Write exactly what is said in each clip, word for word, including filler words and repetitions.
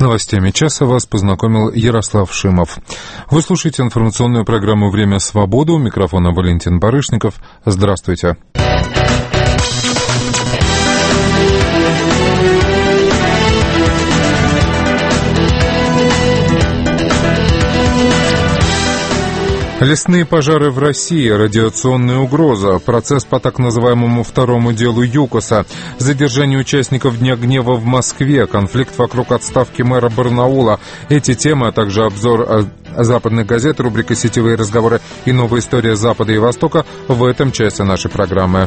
С новостями часа вас познакомил Ярослав Шимов. Вы слушаете информационную программу «Время свободы». У микрофона Валентин Барышников. Здравствуйте. Лесные пожары в России, радиационная угроза, процесс по так называемому второму делу ЮКОСа, задержание участников Дня гнева в Москве, конфликт вокруг отставки мэра Барнаула. Эти темы, а также обзор западных газет, рубрика «Сетевые разговоры» и новая история Запада и Востока в этом часе нашей программы.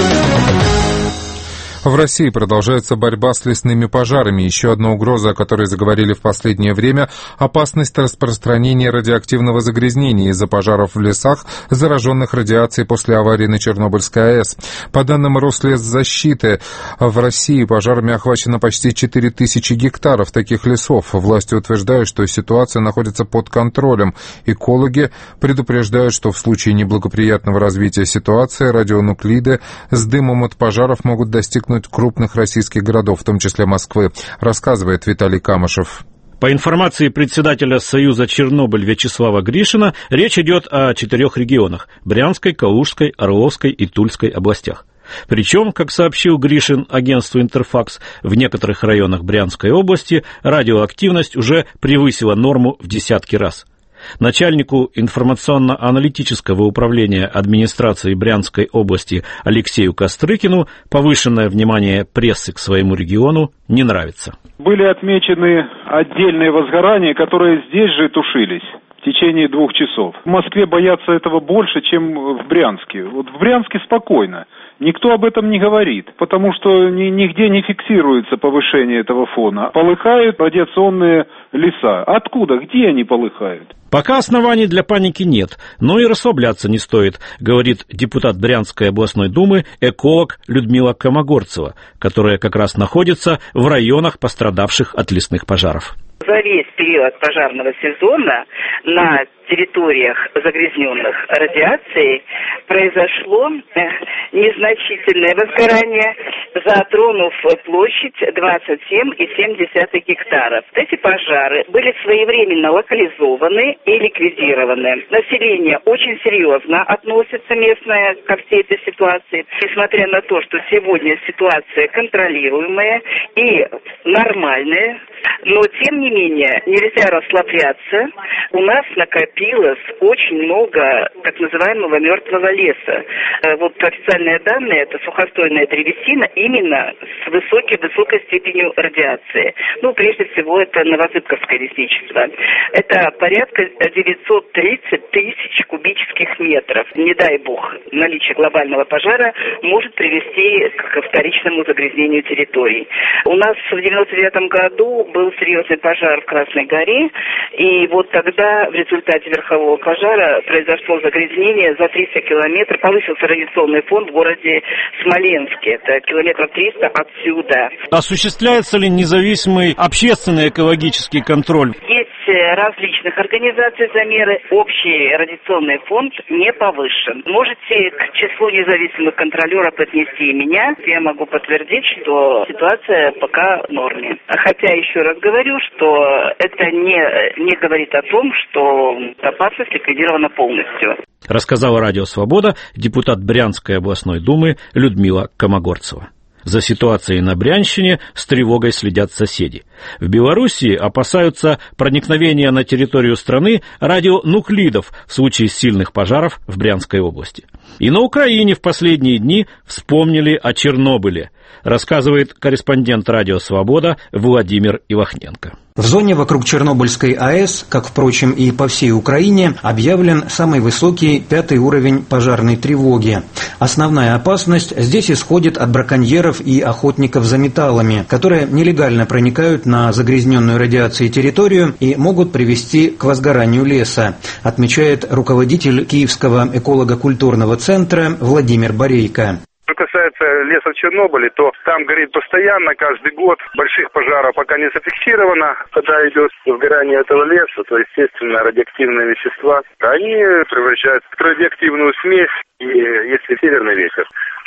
В России продолжается борьба с лесными пожарами. Еще одна угроза, о которой заговорили в последнее время – опасность распространения радиоактивного загрязнения из-за пожаров в лесах, зараженных радиацией после аварии на Чернобыльской АЭС. По данным Рослесзащиты, в России пожарами охвачено почти четыре тысячи гектаров таких лесов. Власти утверждают, что ситуация находится под контролем. Экологи предупреждают, что в случае неблагоприятного развития ситуации радионуклиды с дымом от пожаров могут достигнуть крупных российских городов, в том числе Москвы, рассказывает Виталий Камышев. По информации председателя Союза Чернобыль Вячеслава Гришина, речь идет о четырех регионах – Брянской, Калужской, Орловской и Тульской областях. Причем, как сообщил Гришин агентству «Интерфакс», в некоторых районах Брянской области радиоактивность уже превысила норму в десятки раз. Начальнику информационно-аналитического управления администрации Брянской области Алексею Кострыкину повышенное внимание прессы к своему региону не нравится. Были отмечены отдельные возгорания, которые здесь же тушились в течение двух часов. В Москве боятся этого больше, чем в Брянске. Вот в Брянске спокойно. Никто об этом не говорит, потому что ни, нигде не фиксируется повышение этого фона. Полыхают радиационные леса. Откуда? Где они полыхают? Пока оснований для паники нет, но и расслабляться не стоит, говорит депутат Брянской областной думы, эколог Людмила Комогорцева, которая как раз находится в районах, пострадавших от лесных пожаров. За весь период пожарного сезона на территориях, загрязненных радиацией, произошло незначительное возгорание, затронув площадь двадцать семь и семь десятых гектаров. Эти пожары были своевременно локализованы и ликвидированы. Население очень серьезно относится местное ко всей этой ситуации. Несмотря на то, что сегодня ситуация контролируемая и нормальная, но тем не менее нельзя расслабляться. У нас накопилось очень много так называемого мертвого леса. Вот официальные данные — это сухостойная древесина именно с высокой-высокой степенью радиации. Ну, прежде всего, это новозыбковское лесничество. Это порядка девятьсот тридцать тысяч кубических метров. Не дай бог, наличие глобального пожара может привести к вторичному загрязнению территорий. У нас в девяносто девятом году был серьезный пожар в Красной горе, и вот тогда в результате верхового пожара произошло загрязнение за триста километров, повысился радиационный фон в городе Смоленске, это километров триста отсюда. Осуществляется ли независимый общественный экологический контроль? Есть различных организаций замеры, общий радиационный фонд не повышен. Можете к числу независимых контролеров отнести и меня, я могу подтвердить, что ситуация пока в норме. Хотя, еще раз говорю, что это не, не говорит о том, что опасность ликвидирована полностью. Рассказала Радио Свобода депутат Брянской областной думы Людмила Комогорцева. За ситуацией на Брянщине с тревогой следят соседи. В Белоруссии опасаются проникновения на территорию страны радионуклидов в случае сильных пожаров в Брянской области. И на Украине в последние дни вспомнили о Чернобыле, рассказывает корреспондент Радио Свобода Владимир Ивахненко. В зоне вокруг Чернобыльской АЭС, как, впрочем, и по всей Украине, объявлен самый высокий пятый уровень пожарной тревоги. Основная опасность здесь исходит от браконьеров и охотников за металлами, которые нелегально проникают на загрязненную радиацией территорию и могут привести к возгоранию леса, отмечает руководитель Киевского эколого-культурного центра Владимир Борейко. Что касается леса в Чернобыле, то там горит постоянно, каждый год. Больших пожаров пока не зафиксировано. Когда идет возгорание этого леса, то, естественно, радиоактивные вещества, они превращаются в радиоактивную смесь. И если северный ветер,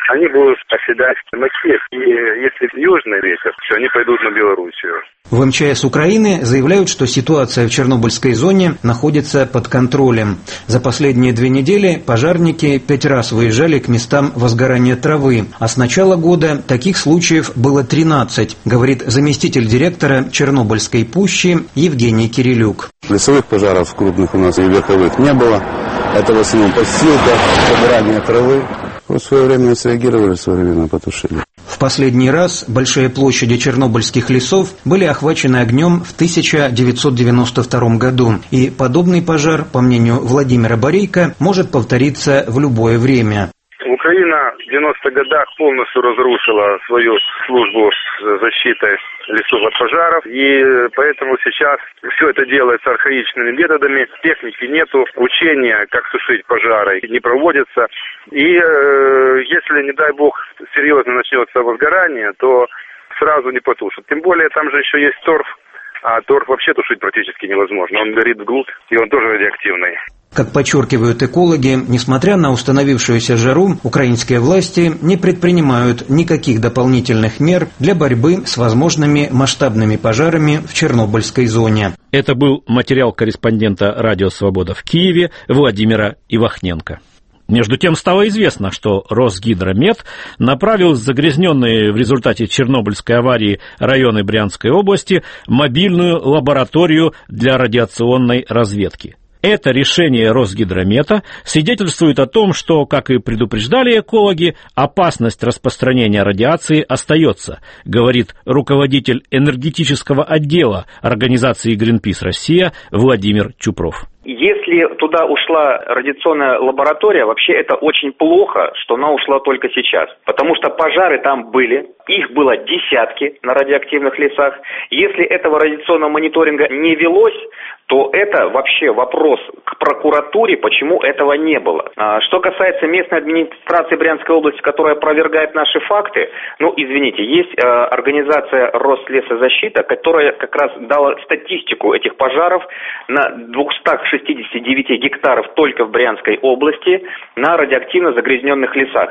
они будут оседать на Киев. И если южный ветер, то они пойдут на Белоруссию. В МЧС Украины заявляют, что ситуация в Чернобыльской зоне находится под контролем. За последние две недели пожарники пять раз выезжали к местам возгорания травы, а с начала года таких случаев было тринадцать, говорит заместитель директора Чернобыльской пущи Евгений Кирилюк. Лесовых пожаров крупных у нас и верховых не было. Это в основном подстилка, возгорание травы. В свое время среагировали, своевременно потушили. В последний раз большие площади чернобыльских лесов были охвачены огнем в тысяча девятьсот девяносто втором году, и подобный пожар, по мнению Владимира Борейко, может повториться в любое время. Украина в девяностых годах полностью разрушила свою службу защиты лесов от пожаров, и поэтому сейчас все это делается архаичными методами, техники нету, учения, как тушить пожары, не проводятся. И э, если, не дай бог, серьезно начнется возгорание, то сразу не потушат. Тем более там же еще есть торф, а торф вообще тушить практически невозможно. Он горит вглубь, и он тоже радиоактивный. Как подчеркивают экологи, несмотря на установившуюся жару, украинские власти не предпринимают никаких дополнительных мер для борьбы с возможными масштабными пожарами в Чернобыльской зоне. Это был материал корреспондента «Радио Свобода» в Киеве Владимира Ивахненко. Между тем стало известно, что Росгидромет направил в загрязненные в результате Чернобыльской аварии районы Брянской области мобильную лабораторию для радиационной разведки. Это решение Росгидромета свидетельствует о том, что, как и предупреждали экологи, опасность распространения радиации остается, говорит руководитель энергетического отдела организации Greenpeace Россия Владимир Чупров. Если туда ушла радиационная лаборатория, вообще это очень плохо, что она ушла только сейчас. Потому что пожары там были, их было десятки на радиоактивных лесах. Если этого радиационного мониторинга не велось, то это вообще вопрос к прокуратуре, почему этого не было. Что касается местной администрации Брянской области, которая опровергает наши факты, ну, извините, есть организация Рослесозащита, которая как раз дала статистику этих пожаров на двухстах шестидесяти девяти гектаров только в Брянской области на радиоактивно загрязненных лесах.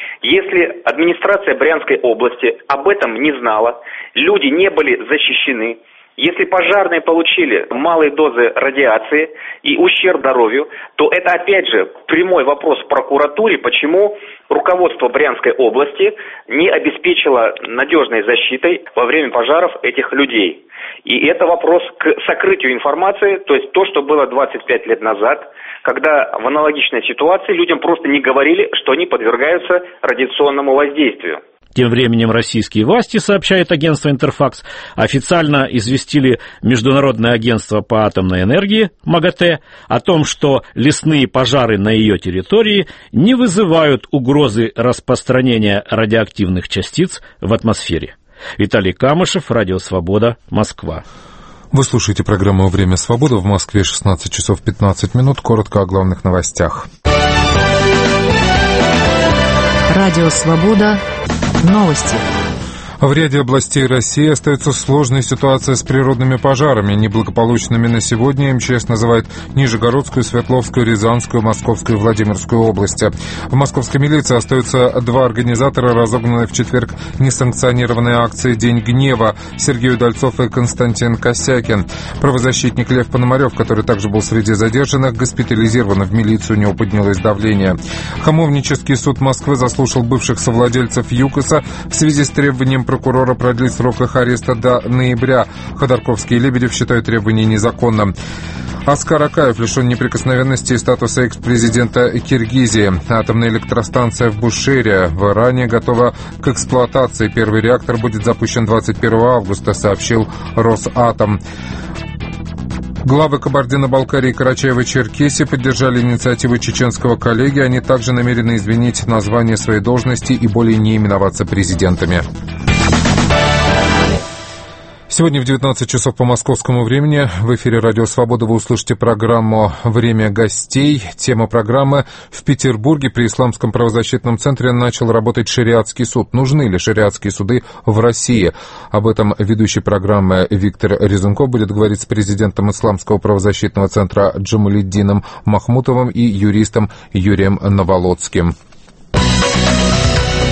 Если администрация Брянской области об этом не знала, люди не были защищены, если пожарные получили малые дозы радиации и ущерб здоровью, то это опять же прямой вопрос в прокуратуре, почему руководство Брянской области не обеспечило надежной защитой во время пожаров этих людей. И это вопрос к сокрытию информации, то есть то, что было двадцать пять лет назад, когда в аналогичной ситуации людям просто не говорили, что они подвергаются радиационному воздействию. Тем временем российские власти, сообщает агентство «Интерфакс», официально известили Международное агентство по атомной энергии МАГАТЭ о том, что лесные пожары на ее территории не вызывают угрозы распространения радиоактивных частиц в атмосфере. Виталий Камышев, Радио Свобода, Москва. Вы слушаете программу «Время свободы». В Москве шестнадцать часов пятнадцать минут. Коротко о главных новостях. Радио Свобода. Новости. В ряде областей России остается сложная ситуация с природными пожарами. Неблагополучными на сегодня МЧС называет Нижегородскую, Свердловскую, Рязанскую, Московскую и Владимирскую области. В московской милиции остаются два организатора разогнанной в четверг несанкционированной акции «День гнева» Сергей Удальцов и Константин Косякин. Правозащитник Лев Пономарев, который также был среди задержанных, госпитализирован в милицию, у него поднялось давление. Хамовнический суд Москвы заслушал бывших совладельцев ЮКОСа в связи с требованием прокурора продлить срок их ареста до ноября. Ходорковский и Лебедев считают требование незаконным. Аскар Акаев лишен неприкосновенности и статуса экс-президента Киргизии. Атомная электростанция в Бушере в Иране готова к эксплуатации. Первый реактор будет запущен двадцать первого августа, сообщил Росатом. Главы Кабардино-Балкарии и Карачаево-Черкесии поддержали инициативу чеченского коллеги. Они также намерены изменить название своей должности и более не именоваться президентами. Сегодня в девятнадцать часов по московскому времени в эфире «Радио Свобода» вы услышите программу «Время гостей». Тема программы: в Петербурге при Исламском правозащитном центре начал работать шариатский суд. Нужны ли шариатские суды в России? Об этом ведущий программы Виктор Резунков будет говорить с президентом Исламского правозащитного центра Джамалиддином Махмутовым и юристом Юрием Наволоцким.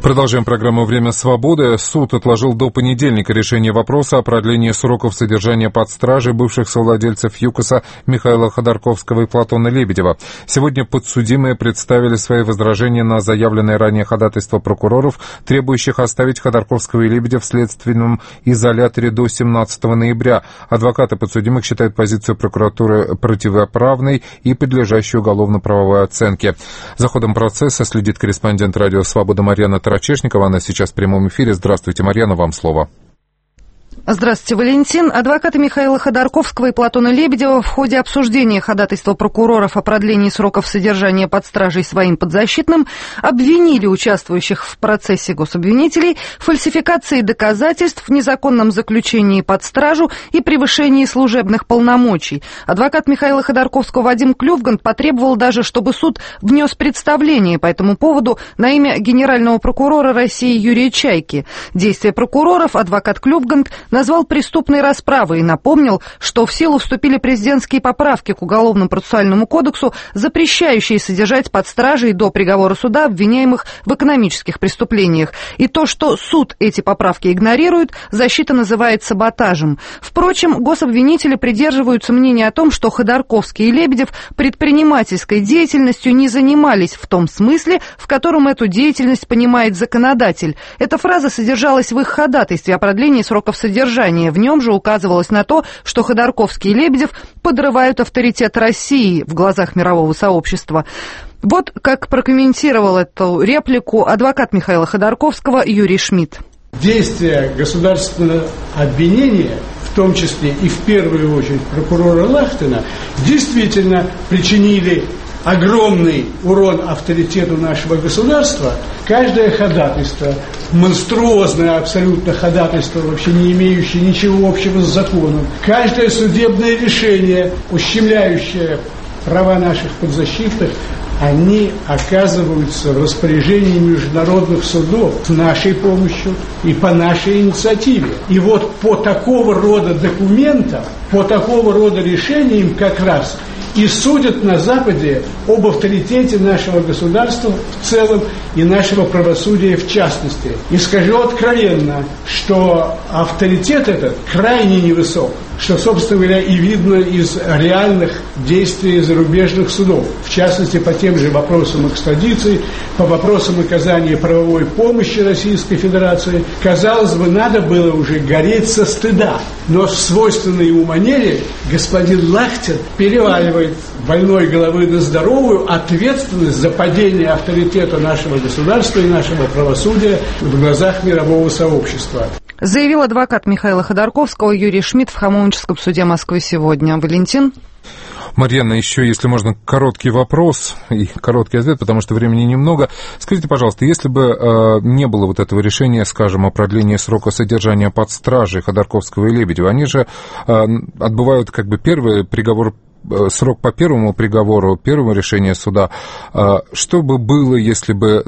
Продолжаем программу «Время свободы». Суд отложил до понедельника решение вопроса о продлении сроков содержания под стражей бывших совладельцев ЮКОСа Михаила Ходорковского и Платона Лебедева. Сегодня подсудимые представили свои возражения на заявленное ранее ходатайство прокуроров, требующих оставить Ходорковского и Лебедя в следственном изоляторе до семнадцатого ноября. Адвокаты подсудимых считают позицию прокуратуры противоправной и подлежащей уголовно-правовой оценке. За ходом процесса следит корреспондент «Радио Свобода» Марьяна Тарачешникова. Она сейчас в прямом эфире. Здравствуйте, Марьяна, вам слово. Здравствуйте, Валентин. Адвокаты Михаила Ходорковского и Платона Лебедева в ходе обсуждения ходатайства прокуроров о продлении сроков содержания под стражей своим подзащитным обвинили участвующих в процессе гособвинителей в фальсификации доказательств, в незаконном заключении под стражу и превышении служебных полномочий. Адвокат Михаила Ходорковского Вадим Клювган потребовал даже, чтобы суд внес представление по этому поводу на имя генерального прокурора России Юрия Чайки. Действия прокуроров адвокат Клювган назвал преступной расправой и напомнил, что в силу вступили президентские поправки к Уголовно-процессуальному кодексу, запрещающие содержать под стражей до приговора суда обвиняемых в экономических преступлениях. И то, что суд эти поправки игнорирует, защита называет саботажем. Впрочем, гособвинители придерживаются мнения о том, что Ходорковский и Лебедев предпринимательской деятельностью не занимались в том смысле, в котором эту деятельность понимает законодатель. Эта фраза содержалась в их ходатайстве о продлении сроков содержания. В нем же указывалось на то, что Ходорковский и Лебедев подрывают авторитет России в глазах мирового сообщества. Вот как прокомментировал эту реплику адвокат Михаила Ходорковского Юрий Шмидт. Действия государственного обвинения, в том числе и в первую очередь прокурора Лахтина, действительно причинили огромный урон авторитету нашего государства. Каждое ходатайство, монструозное абсолютно ходатайство, вообще не имеющее ничего общего с законом, каждое судебное решение, ущемляющее права наших подзащитных, они оказываются в распоряжении международных судов с нашей помощью и по нашей инициативе. И вот по такого рода документам, по такого рода решениям как раз и судят на Западе об авторитете нашего государства в целом и нашего правосудия в частности. И скажу откровенно, что авторитет этот крайне невысок, что, собственно говоря, и видно из реальных действий зарубежных судов, в частности, по тем же вопросам экстрадиции, по вопросам оказания правовой помощи Российской Федерации. Казалось бы, надо было уже гореть со стыда, но в свойственной ему манере господин Лахтин переваливает больной головы на здоровую ответственность за падение авторитета нашего государства и нашего правосудия в глазах мирового сообщества. Заявил адвокат Михаила Ходорковского Юрий Шмидт в Хамовническом суде Москвы сегодня. Валентин? Марьяна, еще, если можно, короткий вопрос и короткий ответ, потому что времени немного. Скажите, пожалуйста, если бы э, не было вот этого решения, скажем, о продлении срока содержания под стражей Ходорковского и Лебедева, они же э, отбывают как бы первый приговор, э, срок по первому приговору, первому решению суда. Э, что бы было, если бы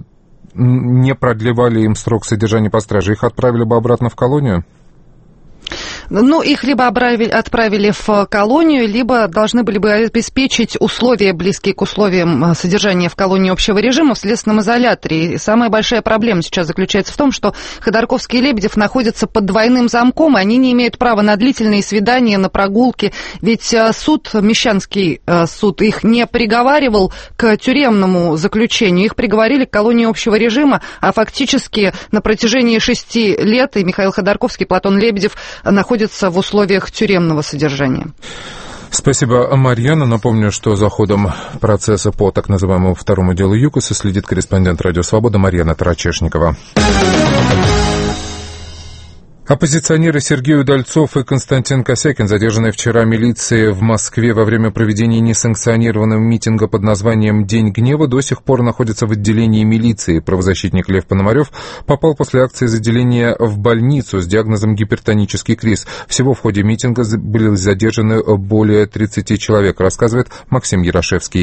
не продлевали им срок содержания под стражей? Их отправили бы обратно в колонию? Ну, их либо отправили в колонию, либо должны были бы обеспечить условия, близкие к условиям содержания в колонии общего режима в следственном изоляторе. И самая большая проблема сейчас заключается в том, что Ходорковский и Лебедев находятся под двойным замком, и они не имеют права на длительные свидания, на прогулки. Ведь суд, Мещанский суд, их не приговаривал к тюремному заключению, их приговорили к колонии общего режима, а фактически на протяжении шести лет и Михаил Ходорковский, и Платон Лебедев находятся в условиях тюремного содержания. Спасибо, Марьяна. Напомню, что за ходом процесса по так называемому второму делу ЮКОСа следит корреспондент «Радио Свобода» Марьяна Тарачешникова. Оппозиционеры Сергей Удальцов и Константин Косякин, задержанные вчера милицией в Москве во время проведения несанкционированного митинга под названием «День гнева», до сих пор находятся в отделении милиции. Правозащитник Лев Пономарев попал после акции заделения в больницу с диагнозом гипертонический криз. Всего в ходе митинга были задержаны более тридцати человек, рассказывает Максим Ярошевский.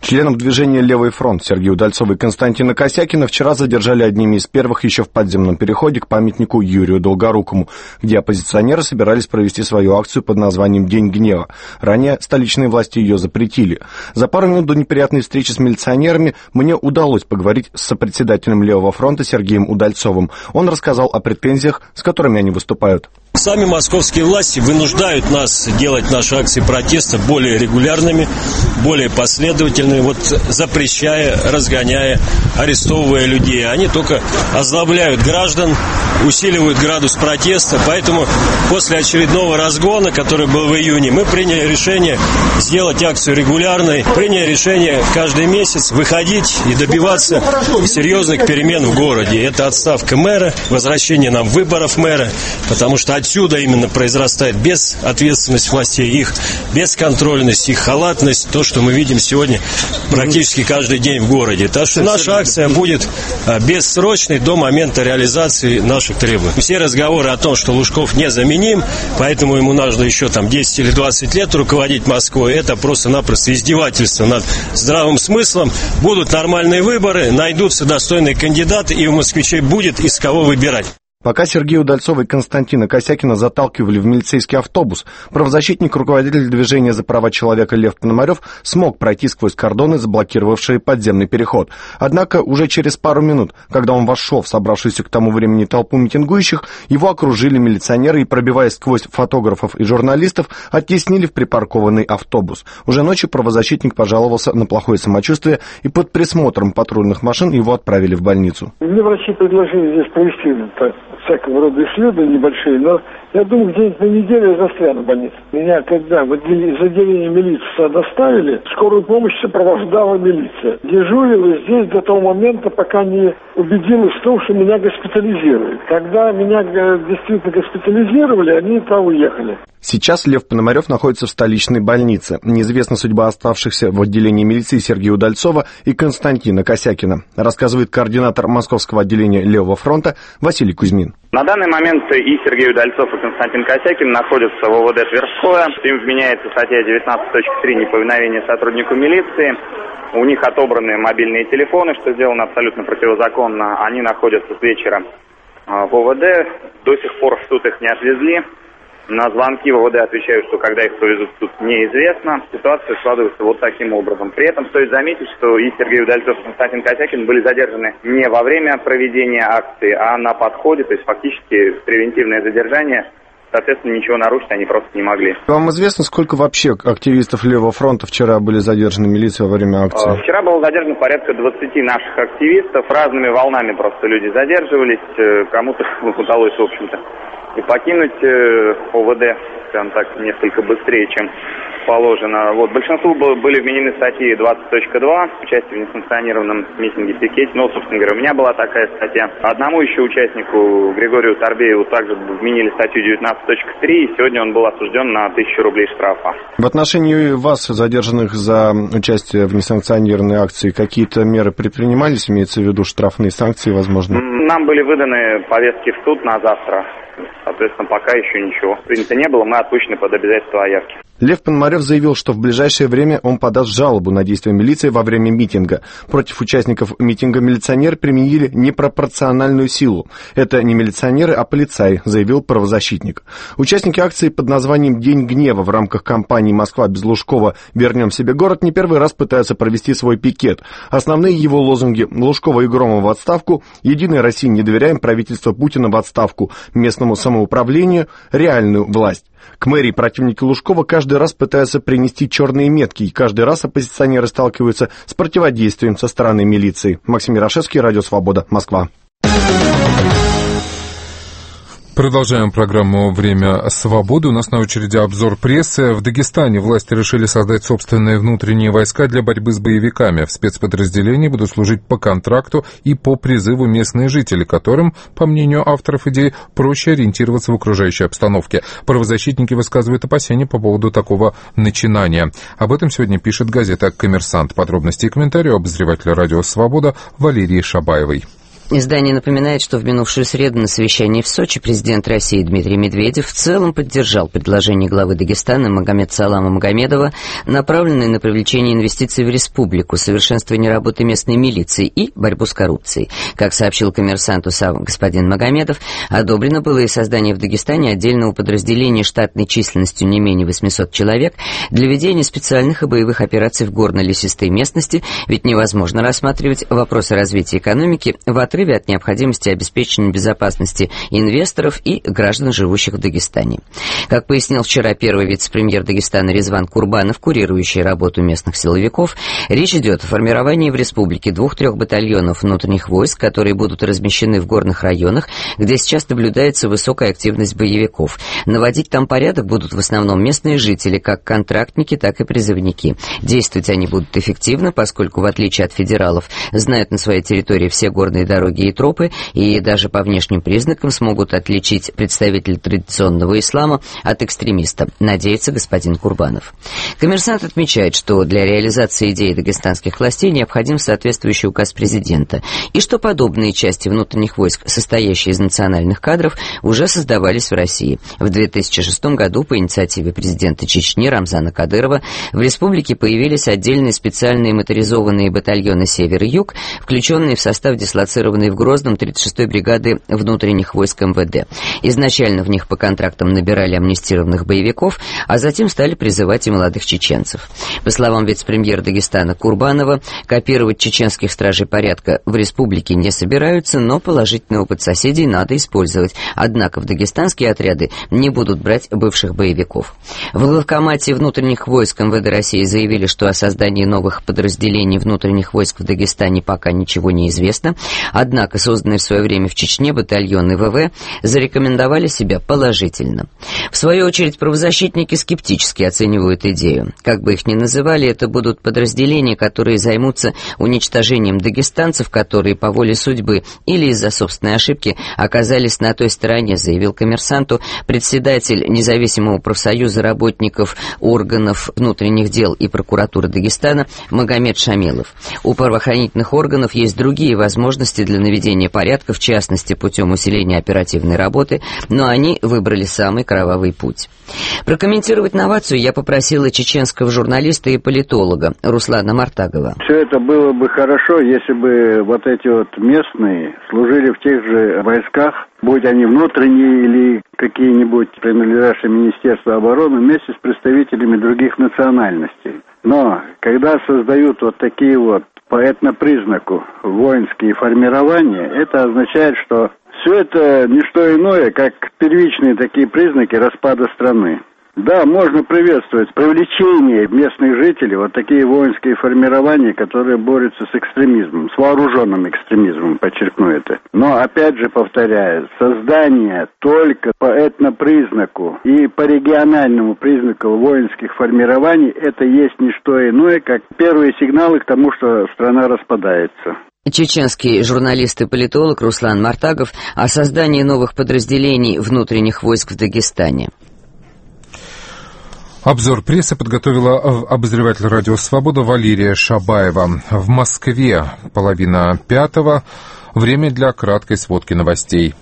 Членов движения «Левый фронт» Сергея Удальцова и Константина Косякина вчера задержали одними из первых еще в подземном переходе к памятнику Юрию Долгорукому, где оппозиционеры собирались провести свою акцию под названием «День гнева». Ранее столичные власти ее запретили. За пару минут до неприятной встречи с милиционерами мне удалось поговорить с сопредседателем «Левого фронта» Сергеем Удальцовым. Он рассказал о претензиях, с которыми они выступают. Сами московские власти вынуждают нас делать наши акции протеста более регулярными, более последовательными, вот запрещая, разгоняя, арестовывая людей. Они только озлобляют граждан, усиливают градус протеста. Поэтому после очередного разгона, который был в июне, мы приняли решение сделать акцию регулярной, приняли решение каждый месяц выходить и добиваться серьезных перемен в городе. Это отставка мэра, возвращение нам выборов мэра, потому что отсюда именно произрастает безответственность властей, их бесконтрольность, их халатность, то, что мы видим сегодня практически каждый день в городе. Так что наша акция будет бессрочной до момента реализации наших требований. Все разговоры о том, что Лужков незаменим, поэтому ему нужно еще там десять или двадцать лет руководить Москвой, это просто-напросто издевательство над здравым смыслом. Будут нормальные выборы, найдутся достойные кандидаты, и у москвичей будет из кого выбирать. Пока Сергея Удальцова и Константина Косякина заталкивали в милицейский автобус, правозащитник, руководитель движения за права человека Лев Пономарев смог пройти сквозь кордоны, заблокировавшие подземный переход. Однако уже через пару минут, когда он вошел в собравшуюся к тому времени толпу митингующих, его окружили милиционеры и, пробиваясь сквозь фотографов и журналистов, оттеснили в припаркованный автобус. Уже ночью правозащитник пожаловался на плохое самочувствие, и под присмотром патрульных машин его отправили в больницу. Мне врачи предложили здесь провести всякого рода исследования небольшие, но я думаю, где-нибудь на неделю я застряну в больнице. Меня когда в отделение милиции доставили, скорую помощь сопровождала милиция. Дежурила здесь до того момента, пока не убедилась в том, что меня госпитализируют. Когда меня действительно госпитализировали, они и там уехали. Сейчас Лев Пономарев находится в столичной больнице. Неизвестна судьба оставшихся в отделении милиции Сергея Удальцова и Константина Косякина, рассказывает координатор московского отделения Левого фронта Василий Кузьмин. На данный момент и Сергей Удальцов, и Константин Косякин находятся в ОВД Тверское. Им вменяется статья девятнадцать точка три «Неповиновение сотруднику милиции». У них отобраны мобильные телефоны, что сделано абсолютно противозаконно. Они находятся с вечера в ОВД. До сих пор в суд их не отвезли. На звонки в ОВД отвечают, что когда их повезут в суд, неизвестно. Ситуация складывается вот таким образом. При этом стоит заметить, что и Сергей Удальцов, и Константин Косякин были задержаны не во время проведения акции, а на подходе, то есть фактически превентивное задержание. Соответственно, ничего нарушить они просто не могли. Вам известно, сколько вообще активистов Левого фронта вчера были задержаны милицией во время акции? Вчера было задержано порядка двадцати наших активистов. Разными волнами просто люди задерживались. Кому-то удалось, в общем-то, и покинуть ОВД, скажем так, несколько быстрее, чем положено. Вот. Большинству были вменены статьи двадцать точка два, участие в несанкционированном митинге, пикете. Ну, собственно говоря, у меня была такая статья. Одному еще участнику, Григорию Торбееву, также вменили статью девятнадцать точка три, и сегодня он был осужден на тысячу рублей штрафа. В отношении вас, задержанных за участие в несанкционированной акции, какие-то меры предпринимались, имеется в виду штрафные санкции, возможно? Нам были выданы повестки в суд на завтра. Соответственно, пока еще ничего принято не было, мы отпущены под обязательство о явке. Лев Пономарев заявил, что в ближайшее время он подаст жалобу на действия милиции во время митинга. Против участников митинга милиционеры применили непропорциональную силу. Это не милиционеры, а полицаи, заявил правозащитник. Участники акции под названием «День гнева» в рамках кампании «Москва без Лужкова. Вернем себе город» не первый раз пытаются провести свой пикет. Основные его лозунги: Лужкова и Громова в отставку, «Единой России не доверяем», правительство Путина в отставку, местному самоуправлению, реальную власть. К мэрии противники Лужкова каждый раз пытаются принести черные метки, и каждый раз оппозиционеры сталкиваются с противодействием со стороны милиции. Максим Ярошевский, Радио Свобода, Москва. Продолжаем программу «Время свободы». У нас на очереди обзор прессы. В Дагестане власти решили создать собственные внутренние войска для борьбы с боевиками. В спецподразделении будут служить по контракту и по призыву местные жители, которым, по мнению авторов идеи, проще ориентироваться в окружающей обстановке. Правозащитники высказывают опасения по поводу такого начинания. Об этом сегодня пишет газета «Коммерсант». Подробности и комментарии у обозревателя «Радио Свобода» Валерии Шабаевой. Издание напоминает, что в минувшую среду на совещании в Сочи президент России Дмитрий Медведев в целом поддержал предложение главы Дагестана Магомед-Салама Магомедова, направленное на привлечение инвестиций в республику, совершенствование работы местной милиции и борьбу с коррупцией. Как сообщил «Коммерсанту» сам господин Магомедов, одобрено было и создание в Дагестане отдельного подразделения штатной численностью не менее восемьсот человек для ведения специальных и боевых операций в горно-лесистой местности, ведь невозможно рассматривать вопросы развития экономики в отрыве от необходимости обеспечения безопасности инвесторов и граждан, живущих в Дагестане. Как пояснил вчера первый вице-премьер Дагестана Резван Курбанов, курирующий работу местных силовиков, речь идет о формировании в республике двух-трех батальонов внутренних войск, которые будут размещены в горных районах, где сейчас наблюдается высокая активность боевиков. Наводить там порядок будут в основном местные жители, как контрактники, так и призывники. Действовать они будут эффективно, поскольку, в отличие от федералов, знают на своей территории все горные дороги и тропы, и даже по внешним признакам смогут отличить представителей традиционного ислама от экстремиста, надеется господин Курбанов. «Коммерсант» отмечает, что для реализации идеи дагестанских властей необходим соответствующий указ президента, и что подобные части внутренних войск, состоящие из национальных кадров, уже создавались в России. В две тысячи шестом году по инициативе президента Чечни Рамзана Кадырова в республике появились отдельные специальные моторизованные батальоны «Север» и «Юг», включенные в состав дислоцированной в Грозном тридцать шестой бригады внутренних войск эм вэ дэ. Изначально в них по контрактам набирали амнистированных боевиков, а затем стали призывать и молодых чеченцев. По словам вице-премьера Дагестана Курбанова, копировать чеченских стражей порядка в республике не собираются, но положительный опыт соседей надо использовать. Однако в дагестанские отряды не будут брать бывших боевиков. В главкомате внутренних войск эм вэ дэ России заявили, что о создании новых подразделений внутренних войск в Дагестане пока ничего не известно. Однако созданные в свое время в Чечне батальоны вэ вэ зарекомендовали себя положительно. В свою очередь, правозащитники скептически оценивают идею. Как бы их ни называли, это будут подразделения, которые займутся уничтожением дагестанцев, которые по воле судьбы или из-за собственной ошибки оказались на той стороне, заявил «Коммерсанту» председатель независимого профсоюза работников органов внутренних дел и прокуратуры Дагестана Магомед Шамилов. У правоохранительных органов есть другие возможности для наведения порядка, в частности, путем усиления оперативной работы, но они выбрали самый кровавый путь. Прокомментировать новацию я попросила чеченского журналиста и политолога Руслана Мартагова. Все это было бы хорошо, если бы вот эти вот местные служили в тех же войсках, будь они внутренние или какие-нибудь принадлежащие Министерству обороны, вместе с представителями других национальностей. Но когда создают вот такие вот по этнопризнаку воинские формирования, это означает, что все это не что иное, как первичные такие признаки распада страны. Да, можно приветствовать привлечение местных жителей, вот такие воинские формирования, которые борются с экстремизмом, с вооруженным экстремизмом, подчеркну это. Но, опять же, повторяю, создание только по этнопризнаку и по региональному признаку воинских формирований, это есть не что иное, как первые сигналы к тому, что страна распадается. Чеченский журналист и политолог Руслан Мартагов о создании новых подразделений внутренних войск в Дагестане. Обзор прессы подготовила обозреватель «Радио Свобода» Валерия Шабаева. В Москве половина пятого. Время для краткой сводки новостей.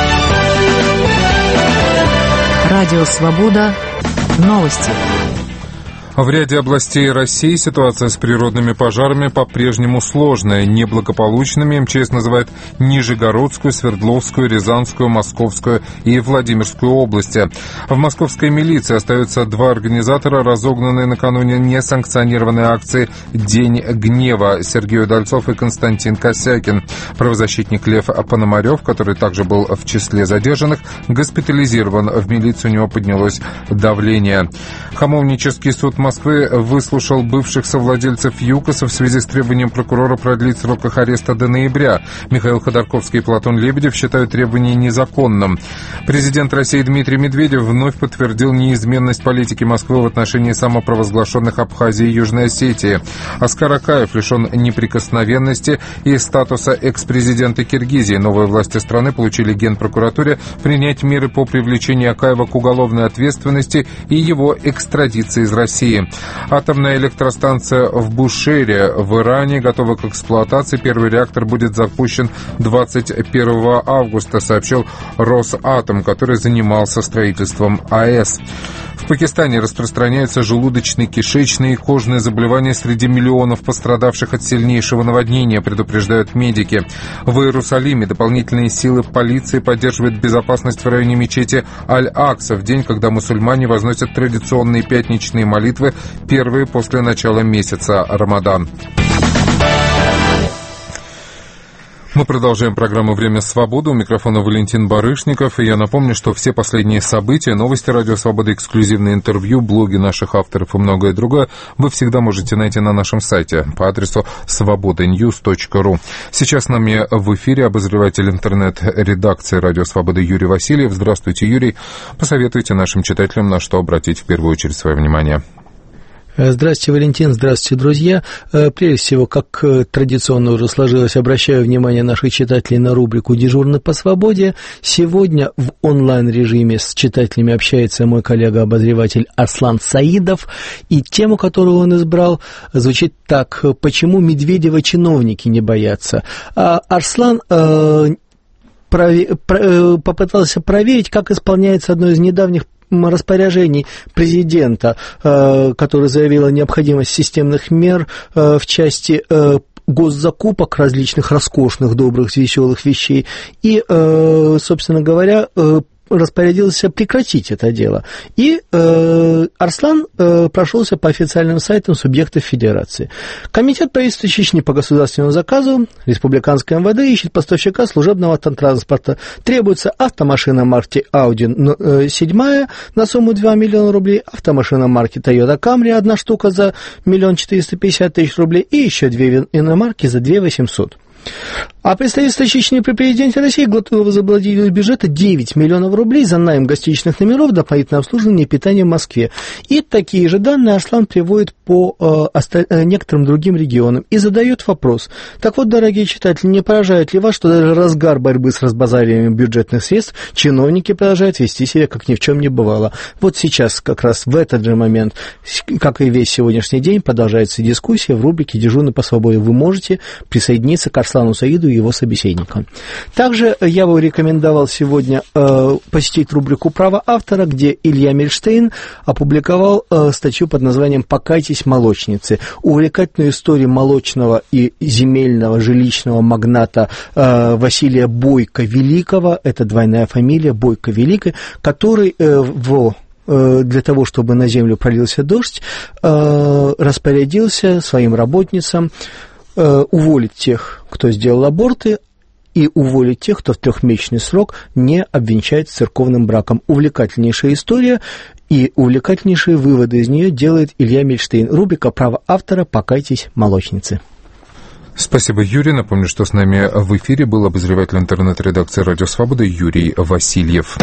Радио Свобода. Новости. В ряде областей России ситуация с природными пожарами по-прежнему сложная. Неблагополучными эм че эс называет Нижегородскую, Свердловскую, Рязанскую, Московскую и Владимирскую области. В московской милиции остаются два организатора, разогнанные накануне несанкционированной акции «День гнева» Сергей Удальцов и Константин Косякин. Правозащитник Лев Пономарев, который также был в числе задержанных, госпитализирован. В милиции у него поднялось давление. Хамовнический суд Москвы выслушал бывших совладельцев ЮКОСа в связи с требованием прокурора продлить срок их ареста до ноября. Михаил Ходорковский и Платон Лебедев считают требование незаконным. Президент России Дмитрий Медведев вновь подтвердил неизменность политики Москвы в отношении самопровозглашенных Абхазии и Южной Осетии. Оскар Акаев лишен неприкосновенности и статуса экс-президента Киргизии. Новые власти страны получили Генпрокуратуре принять меры по привлечению Акаева к уголовной ответственности и его экстрадиции из России. России. Атомная электростанция в Бушере в Иране готова к эксплуатации. Первый реактор будет запущен двадцать первого августа, сообщил Росатом, который занимался строительством АЭС. В Пакистане распространяются желудочные, кишечные и кожные заболевания среди миллионов пострадавших от сильнейшего наводнения, предупреждают медики. В Иерусалиме дополнительные силы полиции поддерживают безопасность в районе мечети Аль-Акса в день, когда мусульмане возносят традиционные пятничные молитвы, первые после начала месяца Рамадан. Мы продолжаем программу «Время свободы». У микрофона Валентин Барышников. И я напомню, что все последние события, новости Радио Свобода, эксклюзивные интервью, блоги наших авторов и многое другое вы всегда можете найти на нашем сайте по адресу свобода ньюс точка ру. Сейчас с нами в эфире обозреватель интернет-редакции Радио Свобода Юрий Васильев. Здравствуйте, Юрий. Посоветуйте нашим читателям, на что обратить в первую очередь свое внимание. Здравствуйте, Валентин, здравствуйте, друзья. Прежде всего, как традиционно уже сложилось, обращаю внимание наших читателей на рубрику «Дежурный по свободе». Сегодня в онлайн-режиме с читателями общается мой коллега-обозреватель Арслан Саидов, и тему, которую он избрал, звучит так: «Почему Медведева чиновники не боятся?». Арслан э, прове- про- попытался проверить, как исполняется одно из недавних распоряжений президента, который заявил о необходимости системных мер в части госзакупок различных роскошных, добрых, веселых вещей и, собственно говоря, распорядился прекратить это дело. И э, Арслан э, прошелся по официальным сайтам субъектов Федерации. Комитет правительства Чечни по государственному заказу, республиканское эм вэ дэ ищет поставщика служебного автотранспорта. Требуется автомашина марки Audi семь на сумму два миллиона рублей, автомашина марки Toyota Camry одна штука за миллион четыреста пятьдесят тысяч рублей и еще две иномарки за две восемьсот. А представительство Чечни при президенте России готово заплатить из бюджета девять миллионов рублей за найм гостиничных номеров, дополнительное обслуживание и питание в Москве. И такие же данные Арслан приводит по э, осталь... некоторым другим регионам и задает вопрос. Так вот, дорогие читатели, не поражает ли вас, что даже в разгар борьбы с разбазариванием бюджетных средств чиновники продолжают вести себя, как ни в чем не бывало? Вот сейчас, как раз в этот же момент, как и весь сегодняшний день, продолжается дискуссия в рубрике «Дежурный по свободе». Вы можете присоединиться к Арслану Саиду и его собеседникам. Также я бы рекомендовал сегодня э, посетить рубрику «Право автора», где Илья Мильштейн опубликовал э, статью под названием «Покайтесь, молочницы». Увлекательную историю молочного и земельного жилищного магната э, Василия Бойко-Великого, это двойная фамилия, Бойко-Великий, который э, в для того, чтобы на землю пролился дождь, э, распорядился своим работницам уволить тех, кто сделал аборты, и уволить тех, кто в трехмесячный срок не обвенчается церковным браком. Увлекательнейшая история, и увлекательнейшие выводы из нее делает Илья Мильштейн. Рубрика «Право автора». Покайтесь, молочницы. Спасибо, Юрий. Напомню, что с нами в эфире был обозреватель интернет-редакции «Радио Свобода» Юрий Васильев.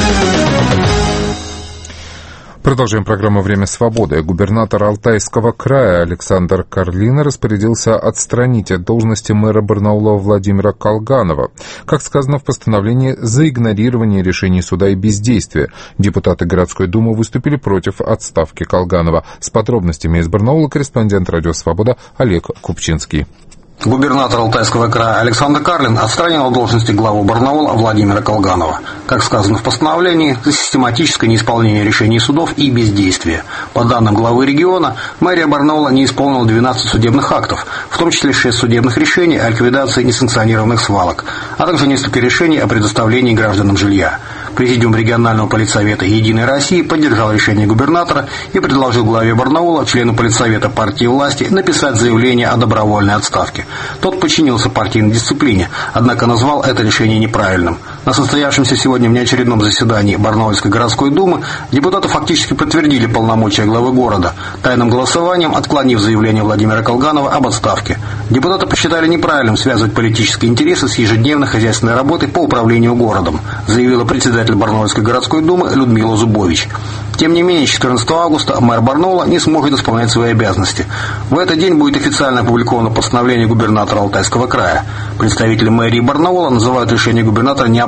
Продолжаем программу «Время свободы». Губернатор Алтайского края Александр Карлин распорядился отстранить от должности мэра Барнаула Владимира Колганова. Как сказано в постановлении, за игнорирование решений суда и бездействие депутаты городской думы выступили против отставки Колганова. С подробностями из Барнаула корреспондент «Радио Свобода» Олег Купчинский. Губернатор Алтайского края Александр Карлин отстранил от должности главу Барнаула Владимира Колганова. Как сказано в постановлении, за систематическое неисполнение решений судов и бездействие. По данным главы региона, мэрия Барнаула не исполнила двенадцать судебных актов, в том числе шесть судебных решений о ликвидации несанкционированных свалок, а также несколько решений о предоставлении гражданам жилья. Президиум регионального политсовета «Единой России» поддержал решение губернатора и предложил главе Барнаула, члену политсовета партии власти, написать заявление о добровольной отставке. Тот подчинился партийной дисциплине, однако назвал это решение неправильным. На состоявшемся сегодня внеочередном заседании Барнаульской городской думы депутаты фактически подтвердили полномочия главы города, тайным голосованием отклонив заявление Владимира Колганова об отставке. Депутаты посчитали неправильным связывать политические интересы с ежедневной хозяйственной работой по управлению городом, заявила председатель Барнаульской городской думы Людмила Зубович. Тем не менее, четырнадцатого августа мэр Барнаула не сможет исполнять свои обязанности. В этот день будет официально опубликовано постановление губернатора Алтайского края. Представители мэрии Барнаула называют решение губернатора необоснованным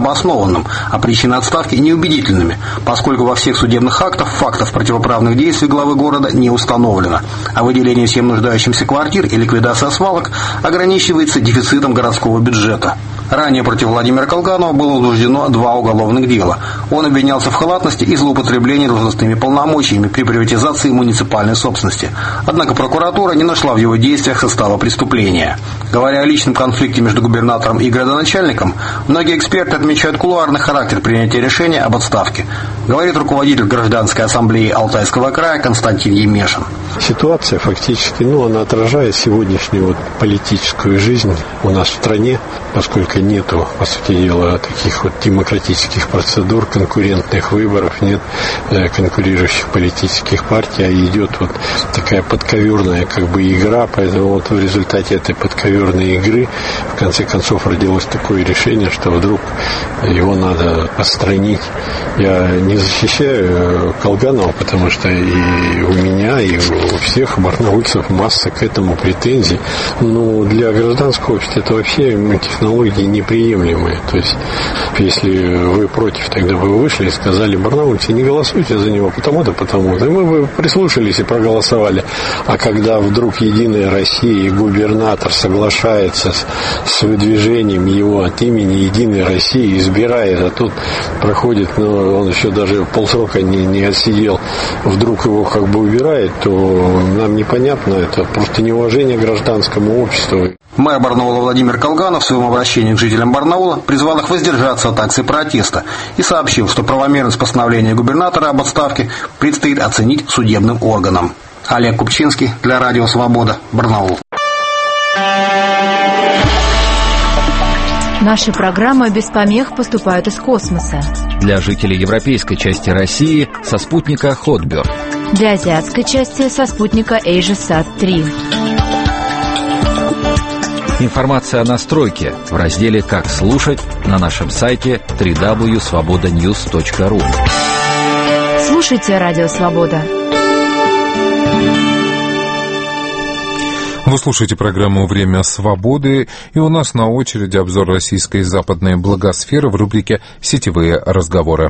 необоснованным, а причины отставки неубедительными, поскольку во всех судебных актах фактов противоправных действий главы города не установлено, а выделение всем нуждающимся квартир и ликвидация свалок ограничивается дефицитом городского бюджета. Ранее против Владимира Колганова было возбуждено два уголовных дела. Он обвинялся в халатности и злоупотреблении должностными полномочиями при приватизации муниципальной собственности. Однако прокуратура не нашла в его действиях состава преступления. Говоря о личном конфликте между губернатором и градоначальником, многие эксперты отмечают кулуарный характер принятия решения об отставке, говорит руководитель Гражданской ассамблеи Алтайского края Константин Емешин. Ситуация фактически, ну, она отражает сегодняшнюю вот политическую жизнь у нас в стране, поскольку нету, по сути дела, таких вот демократических процедур, конкурентных выборов, нет э, конкурирующих политических партий, а идет вот такая подковерная как бы игра, поэтому вот в результате этой подковерной игры в конце концов родилось такое решение, что вдруг его надо отстранить. Я не защищаю Колганова, потому что и у меня, и у всех барнаульцев масса к этому претензий, но для гражданского общества это вообще технологии неприемлемые. То есть, если вы против, тогда бы вы вышли и сказали: барнаульцы, не голосуйте за него, потому-то, потому-то. И мы бы прислушались и проголосовали. А когда вдруг Единая Россия и губернатор соглашается с, с выдвижением его от имени Единой России, избирает, а тут проходит, ну, он еще даже полсрока не, не отсидел, вдруг его как бы убирает, то нам непонятно, это просто неуважение к гражданскому обществу. Мэр Барнаула Владимир Колганов в своем обращении к жителям Барнаула призвал их воздержаться от акций протеста и сообщил, что правомерность постановления губернатора об отставке предстоит оценить судебным органам. Олег Купчинский для Радио Свобода, Барнаул. Наши программы без помех поступают из космоса. Для жителей европейской части России со спутника Hotbird. Для азиатской части со спутника AsiaSat три. Информация о настройке в разделе «Как слушать» на нашем сайте дабл ю дабл ю дабл ю точка свобода ньюс точка ру. Слушайте Радио Свобода. Вы слушаете программу «Время свободы», и у нас на очереди обзор российской западной благосферы в рубрике «Сетевые разговоры».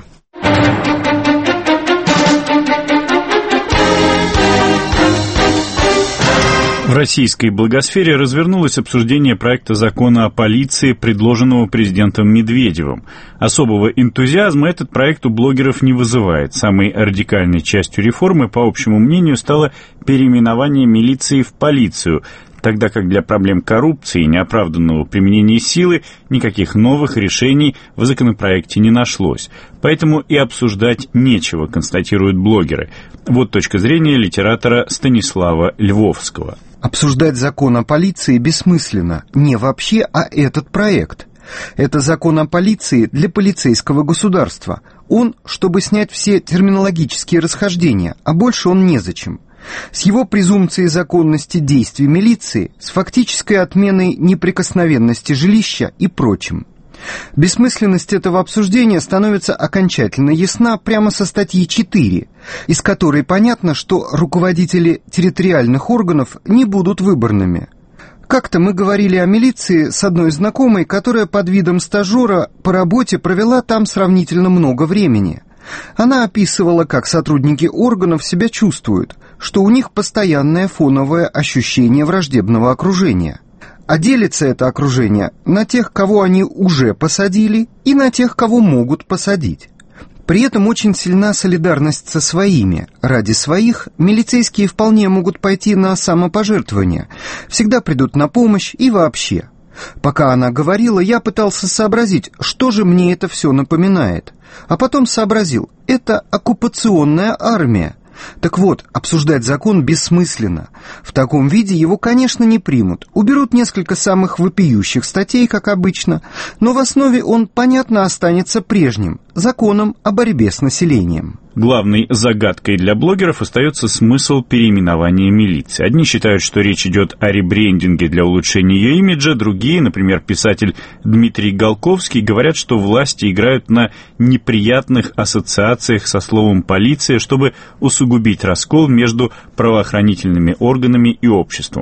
В российской благосфере развернулось обсуждение проекта закона о полиции, предложенного президентом Медведевым. Особого энтузиазма этот проект у блогеров не вызывает. Самой радикальной частью реформы, по общему мнению, стало переименование милиции в полицию, тогда как для проблем коррупции и неоправданного применения силы никаких новых решений в законопроекте не нашлось. Поэтому и обсуждать нечего, констатируют блогеры. Вот точка зрения литератора Станислава Львовского. Обсуждать закон о полиции бессмысленно. Не вообще, а этот проект. Это закон о полиции для полицейского государства. Он, чтобы снять все терминологические расхождения, а больше он незачем. С его презумпцией законности действий милиции, с фактической отменой неприкосновенности жилища и прочим. Бессмысленность этого обсуждения становится окончательно ясна прямо со статьи четыре, из которой понятно, что руководители территориальных органов не будут выборными. Как-то мы говорили о милиции с одной знакомой, которая под видом стажера по работе провела там сравнительно много времени. Она описывала, как сотрудники органов себя чувствуют, что у них постоянное фоновое ощущение враждебного окружения. А делится это окружение на тех, кого они уже посадили, и на тех, кого могут посадить. При этом очень сильна солидарность со своими. Ради своих милицейские вполне могут пойти на самопожертвование, всегда придут на помощь и вообще. Пока она говорила, я пытался сообразить, что же мне это все напоминает. А потом сообразил, это оккупационная армия. Так вот, обсуждать закон бессмысленно. В таком виде его, конечно, не примут. Уберут несколько самых вопиющих статей, как обычно, но в основе он, понятно, останется прежним – законом о борьбе с населением. Главной загадкой для блогеров остается смысл переименования милиции. Одни считают, что речь идет о ребрендинге для улучшения ее имиджа, другие, например, писатель Дмитрий Голковский, говорят, что власти играют на неприятных ассоциациях со словом «полиция», чтобы усугубить раскол между правоохранительными органами и обществом.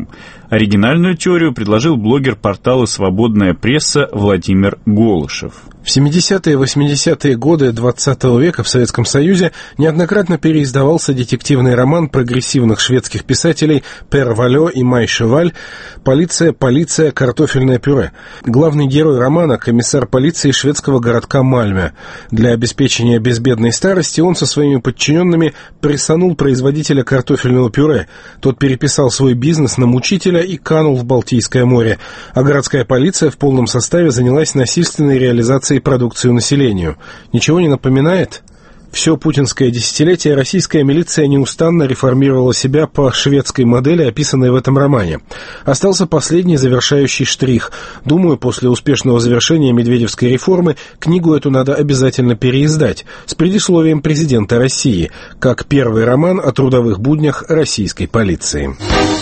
Оригинальную теорию предложил блогер портала «Свободная пресса» Владимир Голышев. В семидесятые и восьмидесятые годы двадцатого века в Советском Союзе неоднократно переиздавался детективный роман прогрессивных шведских писателей Пер Валё и Май Шеваль «Полиция, полиция, картофельное пюре». Главный герой романа – комиссар полиции шведского городка Мальме. Для обеспечения безбедной старости он со своими подчиненными прессанул производителя картофельного пюре. Тот переписал свой бизнес на мучителя и канул в Балтийское море, а городская полиция в полном составе занялась насильственной реализацией продукцию населению. Ничего не напоминает? Все путинское десятилетие российская милиция неустанно реформировала себя по шведской модели, описанной в этом романе. Остался последний завершающий штрих. Думаю, после успешного завершения медведевской реформы книгу эту надо обязательно переиздать с предисловием президента России, как первый роман о трудовых буднях российской полиции.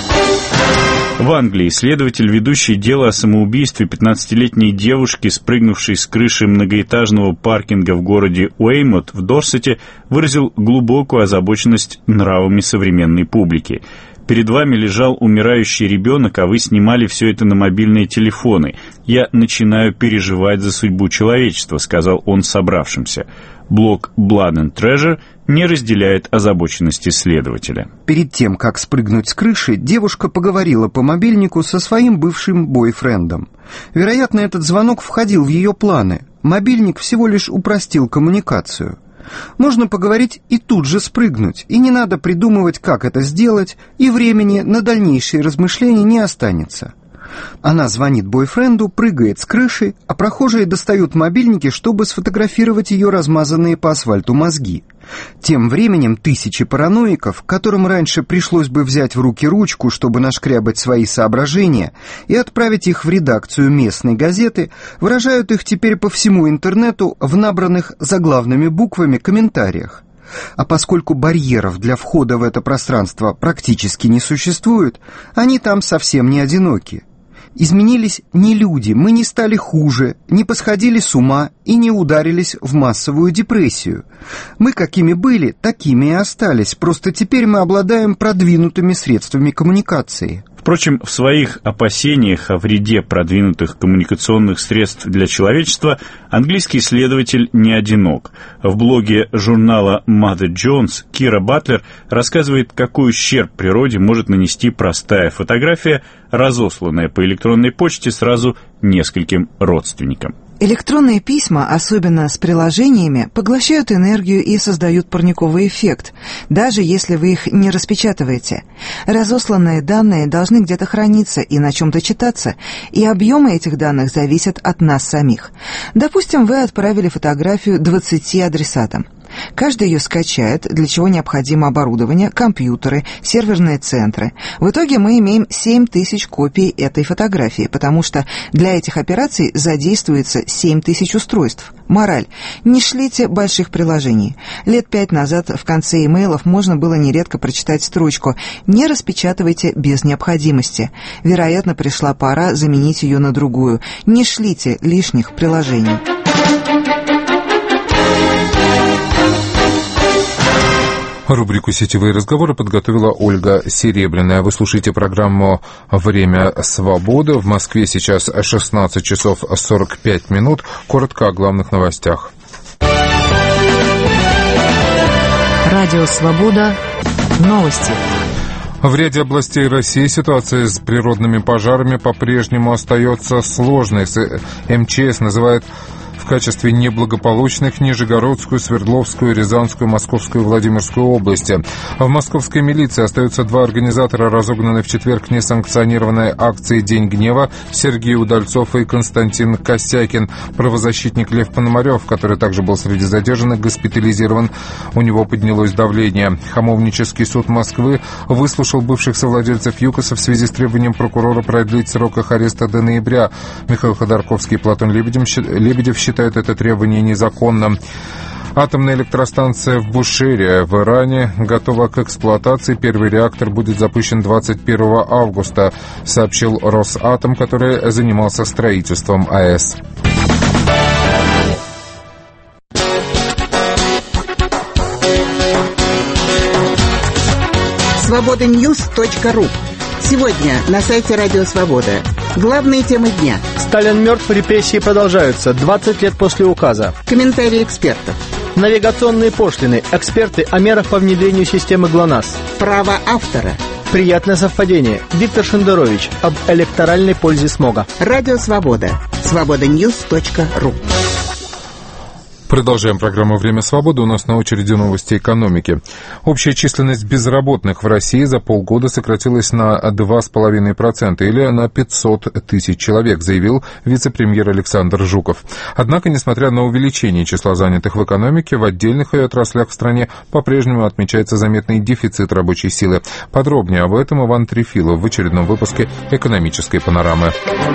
В Англии следователь, ведущий дело о самоубийстве пятнадцатилетней девушки, спрыгнувшей с крыши многоэтажного паркинга в городе Уэймот в Дорсете, выразил глубокую озабоченность нравами современной публики. «Перед вами лежал умирающий ребенок, а вы снимали все это на мобильные телефоны. Я начинаю переживать за судьбу человечества», — сказал он собравшимся. Блог Blood and Treasure не разделяет озабоченности следователя. Перед тем, как спрыгнуть с крыши, девушка поговорила по мобильнику со своим бывшим бойфрендом. Вероятно, этот звонок входил в ее планы. Мобильник всего лишь упростил коммуникацию. Можно поговорить и тут же спрыгнуть, и не надо придумывать, как это сделать, и времени на дальнейшие размышления не останется. Она звонит бойфренду, прыгает с крыши, а прохожие достают мобильники, чтобы сфотографировать ее размазанные по асфальту мозги. Тем временем тысячи параноиков, которым раньше пришлось бы взять в руки ручку, чтобы нашкрябать свои соображения и отправить их в редакцию местной газеты, выражают их теперь по всему интернету в набранных заглавными буквами комментариях. А поскольку барьеров для входа в это пространство практически не существует, они там совсем не одиноки. Изменились не люди, мы не стали хуже, не посходили с ума и не ударились в массовую депрессию. Мы какими были, такими и остались, просто теперь мы обладаем продвинутыми средствами коммуникации. Впрочем, в своих опасениях о вреде продвинутых коммуникационных средств для человечества английский исследователь не одинок. В блоге журнала Mother Jones Кира Батлер рассказывает, какой ущерб природе может нанести простая фотография, разосланная по электронной почте сразу нескольким родственникам. Электронные письма, особенно с приложениями, поглощают энергию и создают парниковый эффект, даже если вы их не распечатываете. Разосланные данные должны где-то храниться и на чем-то читаться, и объемы этих данных зависят от нас самих. Допустим, вы отправили фотографию двадцати адресатам. Каждый ее скачает, для чего необходимо оборудование, компьютеры, серверные центры. В итоге мы имеем семь тысяч копий этой фотографии, потому что для этих операций задействуется семь тысяч устройств. Мораль. Не шлите больших приложений. Лет пять назад в конце имейлов можно было нередко прочитать строчку «Не распечатывайте без необходимости». Вероятно, пришла пора заменить ее на другую. Не шлите лишних приложений. Рубрику «Сетевые разговоры» подготовила Ольга Серебряная. Вы слушаете программу «Время свободы». В Москве сейчас шестнадцать часов сорок пять минут. Коротко о главных новостях. Радио «Свобода». Новости. В ряде областей России ситуация с природными пожарами по-прежнему остается сложной. эм че эс называет в качестве неблагополучных Нижегородскую, Свердловскую, Рязанскую, Московскую и Владимирскую области. В московской милиции остаются два организатора разогнанной в четверг несанкционированной акции «День гнева» Сергей Удальцов и Константин Косякин. Правозащитник Лев Пономарев, который также был среди задержанных, госпитализирован. У него поднялось давление. Хамовнический суд Москвы выслушал бывших совладельцев ЮКОСа в связи с требованием прокурора продлить срок их ареста до ноября. Михаил Ходорковский и Платон Лебедев считают считают это требование незаконным. Атомная электростанция в Бушере в Иране готова к эксплуатации. Первый реактор будет запущен двадцать первого августа, сообщил Росатом, который занимался строительством АЭС. свобода ньюс точка ру. Сегодня на сайте Радио Свобода. Главные темы дня. Сталин мертв, репрессии продолжаются. двадцать лет после указа. Комментарии экспертов. Навигационные пошлины. Эксперты о мерах по внедрению системы ГЛОНАСС. Право автора. Приятное совпадение. Виктор Шендерович об электоральной пользе смога. Радио Свобода. свобода ньюс точка ру. Продолжаем программу «Время свободы». У нас на очереди новости экономики. Общая численность безработных в России за полгода сократилась на два с половиной процента или на пятьсот тысяч человек, заявил вице-премьер Александр Жуков. Однако, несмотря на увеличение числа занятых в экономике, в отдельных ее отраслях в стране по-прежнему отмечается заметный дефицит рабочей силы. Подробнее об этом Иван Трефилов в очередном выпуске «Экономической панорамы».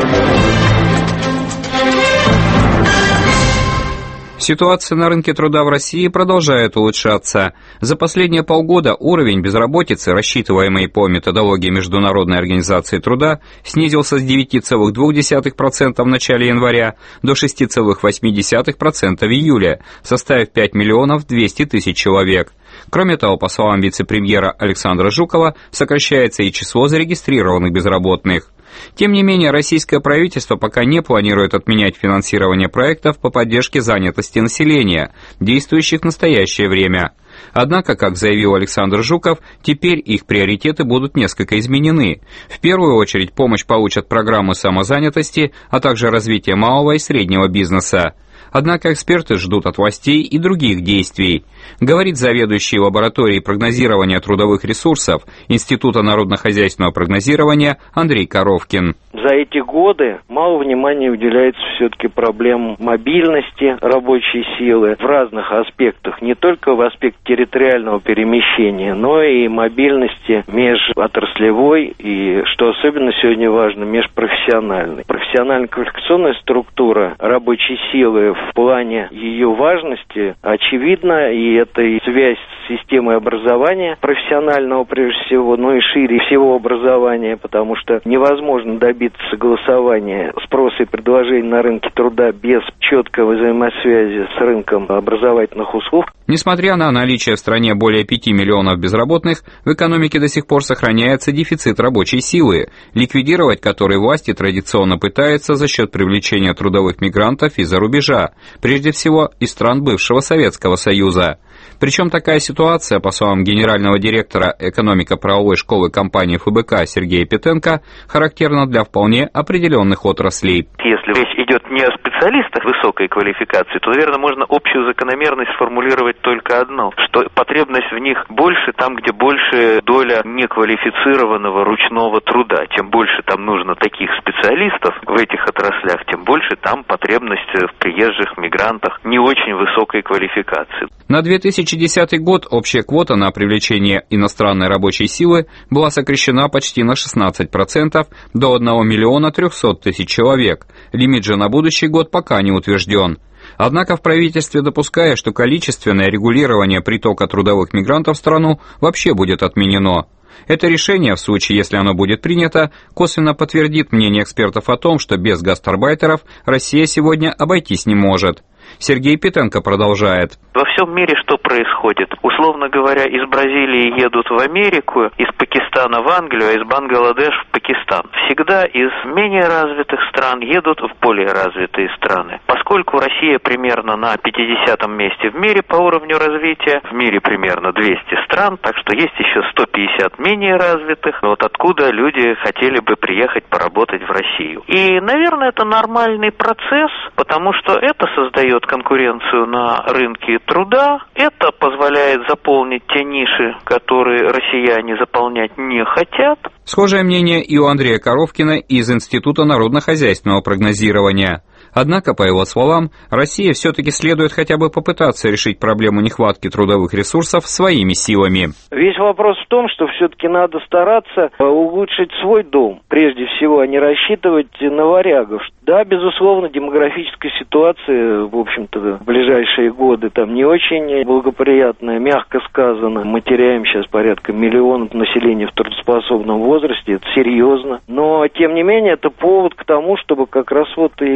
Ситуация на рынке труда в России продолжает улучшаться. За последние полгода уровень безработицы, рассчитываемый по методологии Международной организации труда, снизился с девяти целых двух десятых процента в начале января до шести целых восьми десятых процента в июле, составив пять миллионов двести тысяч человек. Кроме того, по словам вице-премьера Александра Жукова, сокращается и число зарегистрированных безработных. Тем не менее, российское правительство пока не планирует отменять финансирование проектов по поддержке занятости населения, действующих в настоящее время. Однако, как заявил Александр Жуков, теперь их приоритеты будут несколько изменены. В первую очередь помощь получат программы самозанятости, а также развитие малого и среднего бизнеса. Однако эксперты ждут от властей и других действий, говорит заведующий лабораторией прогнозирования трудовых ресурсов Института народно-хозяйственного прогнозирования Андрей Коровкин. За эти годы мало внимания уделяется все-таки проблемам мобильности рабочей силы в разных аспектах, не только в аспекте территориального перемещения, но и мобильности межотраслевой и, что особенно сегодня важно, межпрофессиональной. Профессионально-квалификационная структура рабочей силы в плане ее важности очевидна, и это и связь с системой образования профессионального прежде всего, но и шире всего образования, потому что невозможно добиться согласования спроса и предложения на рынке труда без четкой взаимосвязи с рынком образовательных услуг. Несмотря на наличие в стране более пяти миллионов безработных, в экономике до сих пор сохраняется дефицит рабочей силы, ликвидировать который власти традиционно пытаются за счет привлечения трудовых мигрантов из-за рубежа, прежде всего из стран бывшего Советского Союза. Причем такая ситуация, по словам генерального директора экономико-правовой школы компании эф бэ ка Сергея Петенко, характерна для вполне определенных отраслей. Если речь идет не о специалистах высокой квалификации, то, наверное, можно общую закономерность сформулировать только одну, что потребность в них больше там, где больше доля неквалифицированного ручного труда. Чем больше там нужно таких специалистов в этих отраслях, тем больше там потребность в приезжих мигрантах не очень высокой квалификации. На две тысячи десятый год общая квота на привлечение иностранной рабочей силы была сокращена почти на шестнадцать процентов до одного миллиона трехсот тысяч человек. Лимит же на будущий год пока не утвержден. Однако в правительстве допускают, что количественное регулирование притока трудовых мигрантов в страну вообще будет отменено. Это решение, в случае, если оно будет принято, косвенно подтвердит мнение экспертов о том, что без гастарбайтеров Россия сегодня обойтись не может. Сергей Петенко продолжает. Во всем мире что происходит? Условно говоря, из Бразилии едут в Америку, из Пакистана в Англию, а из Бангладеш в Пакистан. Всегда из менее развитых стран едут в более развитые страны. Поскольку Россия примерно на пятидесятом месте в мире по уровню развития, в мире примерно двести стран, так что есть еще сто пятьдесят менее развитых, вот откуда люди хотели бы приехать поработать в Россию. И, наверное, это нормальный процесс, потому что это создает конкуренцию на рынке труда, это позволяет заполнить те ниши, которые россияне заполнять не хотят. Схожее мнение и у Андрея Коровкина из Института народно-хозяйственного прогнозирования. Однако, по его словам, России все-таки следует хотя бы попытаться решить проблему нехватки трудовых ресурсов своими силами. Весь вопрос в том, что все-таки надо стараться улучшить свой дом, прежде всего, а не рассчитывать на варягов. Да, безусловно, демографическая ситуация, в общем-то, в ближайшие годы там не очень благоприятная, мягко сказано. Мы теряем сейчас порядка миллиона населения в трудоспособном возрасте, это серьезно. Но, тем не менее, это повод к тому, чтобы как раз вот и наводить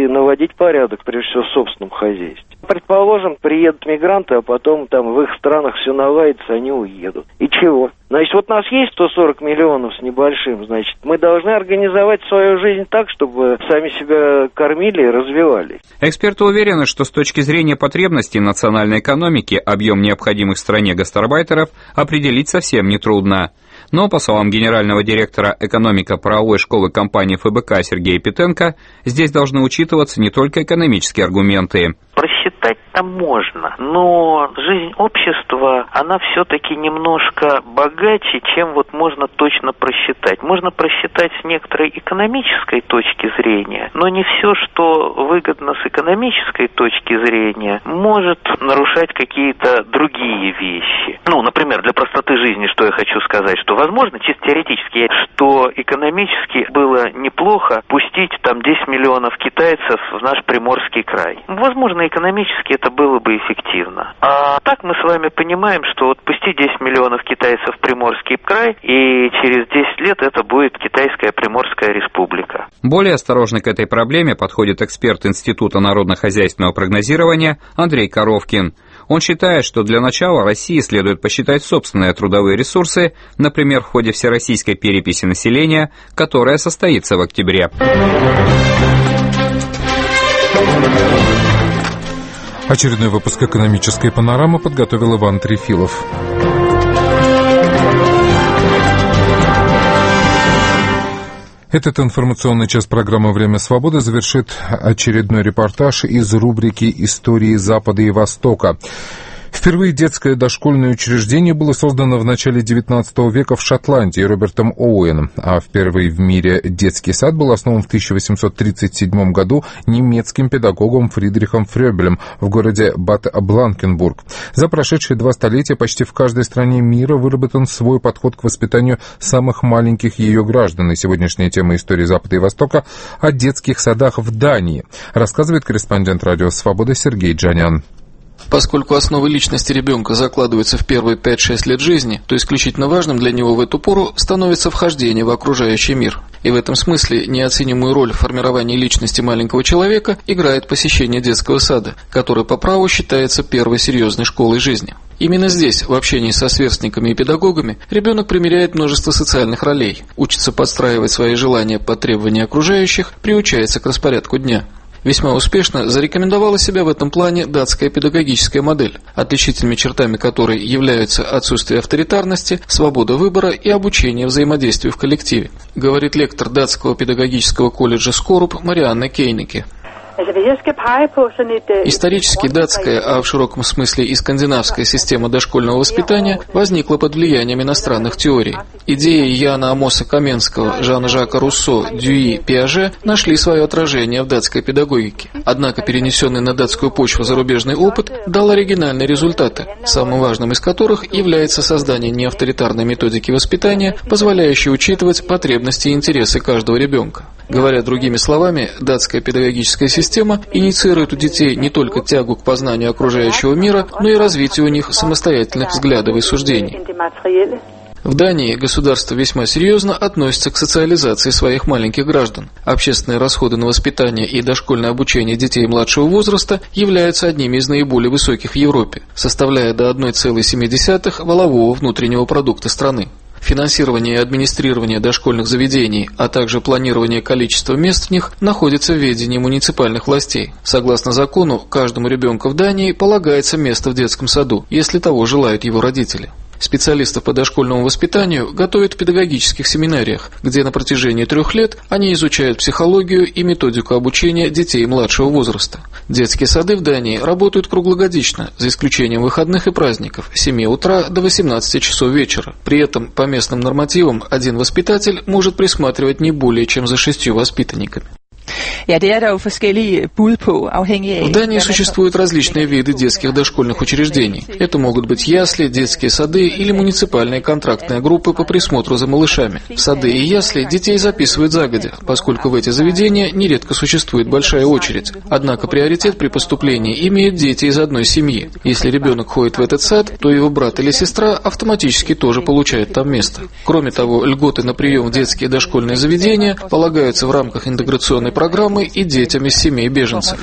наводить порядок, прежде всего, в собственном хозяйстве. Предположим, приедут мигранты, а потом там в их странах все наладится, они уедут. И чего? Значит, вот у нас есть сто сорок миллионов с небольшим, значит, мы должны организовать свою жизнь так, чтобы сами себя кормили и развивались. Эксперты уверены, что с точки зрения потребностей национальной экономики объем необходимых стране гастарбайтеров определить совсем нетрудно. Но, по словам генерального директора экономико-правовой школы компании эф бэ ка Сергея Петенко, здесь должны учитываться не только экономические аргументы. Просчитать-то можно, но жизнь общества, она все-таки немножко богаче, чем вот можно точно просчитать. Можно просчитать с некоторой экономической точки зрения, но не все, что выгодно с экономической точки зрения, может нарушать какие-то другие вещи. Ну, например, для простоты жизни, что я хочу сказать, что возможно, чисто теоретически, что экономически было неплохо пустить там десять миллионов китайцев в наш Приморский край. Возможно, экономически это было бы эффективно. А так мы с вами понимаем, что вот пусти десять миллионов китайцев в Приморский край, и через десять лет это будет Китайская Приморская республика. Более осторожно к этой проблеме подходит эксперт Института народно-хозяйственного прогнозирования Андрей Коровкин. Он считает, что для начала России следует посчитать собственные трудовые ресурсы, например, в ходе всероссийской переписи населения, которая состоится в октябре. Очередной выпуск «Экономической панорамы» подготовил Иван Трефилов. Этот информационный час программы «Время свободы» завершит очередной репортаж из рубрики «Истории Запада и Востока». Впервые детское дошкольное учреждение было создано в начале девятнадцатого века в Шотландии Робертом Оуэном, а впервые в мире детский сад был основан в тысяча восемьсот тридцать седьмом году немецким педагогом Фридрихом Фрёбелем в городе Бад-Бланкенбург. За прошедшие два столетия почти в каждой стране мира выработан свой подход к воспитанию самых маленьких ее граждан. И сегодняшняя тема истории Запада и Востока о детских садах в Дании, рассказывает корреспондент Радио Свобода Сергей Джанян. Поскольку основы личности ребенка закладываются в первые пять-шесть лет жизни, то исключительно важным для него в эту пору становится вхождение в окружающий мир. И в этом смысле неоценимую роль в формировании личности маленького человека играет посещение детского сада, который по праву считается первой серьезной школой жизни. Именно здесь, в общении со сверстниками и педагогами, ребенок примеряет множество социальных ролей, учится подстраивать свои желания под требования окружающих, приучается к распорядку дня. Весьма успешно зарекомендовала себя в этом плане датская педагогическая модель, отличительными чертами которой являются отсутствие авторитарности, свобода выбора и обучение взаимодействию в коллективе, говорит лектор датского педагогического колледжа Скоруп Марианна Кейнике. Исторически датская, а в широком смысле и скандинавская система дошкольного воспитания возникла под влиянием иностранных теорий. Идеи Яна Амоса Каменского, Жана-Жака Руссо, Дюи, Пиаже нашли свое отражение в датской педагогике. Однако перенесенный на датскую почву зарубежный опыт дал оригинальные результаты, самым важным из которых является создание неавторитарной методики воспитания, позволяющей учитывать потребности и интересы каждого ребенка. Говоря другими словами, датская педагогическая система инициирует у детей не только тягу к познанию окружающего мира, но и развитие у них самостоятельных взглядов и суждений. В Дании государство весьма серьезно относится к социализации своих маленьких граждан. Общественные расходы на воспитание и дошкольное обучение детей младшего возраста являются одними из наиболее высоких в Европе, составляя до одна целая семь десятых валового внутреннего продукта страны. Финансирование и администрирование дошкольных заведений, а также планирование количества мест в них находится в ведении муниципальных властей. Согласно закону, каждому ребенку в Дании полагается место в детском саду, если того желают его родители. Специалистов по дошкольному воспитанию готовят в педагогических семинариях, где на протяжении трех лет они изучают психологию и методику обучения детей младшего возраста. Детские сады в Дании работают круглогодично, за исключением выходных и праздников, с семи утра до восемнадцати часов вечера. При этом, по местным нормативам, один воспитатель может присматривать не более чем за шестью воспитанниками. В Дании существуют различные виды детских дошкольных учреждений. Это могут быть ясли, детские сады или муниципальные контрактные группы по присмотру за малышами. В сады и ясли детей записывают загодя, поскольку в эти заведения нередко существует большая очередь. Однако приоритет при поступлении имеют дети из одной семьи. Если ребенок ходит в этот сад, то его брат или сестра автоматически тоже получают там место. Кроме того, льготы на прием в детские дошкольные заведения полагаются в рамках интеграционной школьной программы и детям из семей беженцев.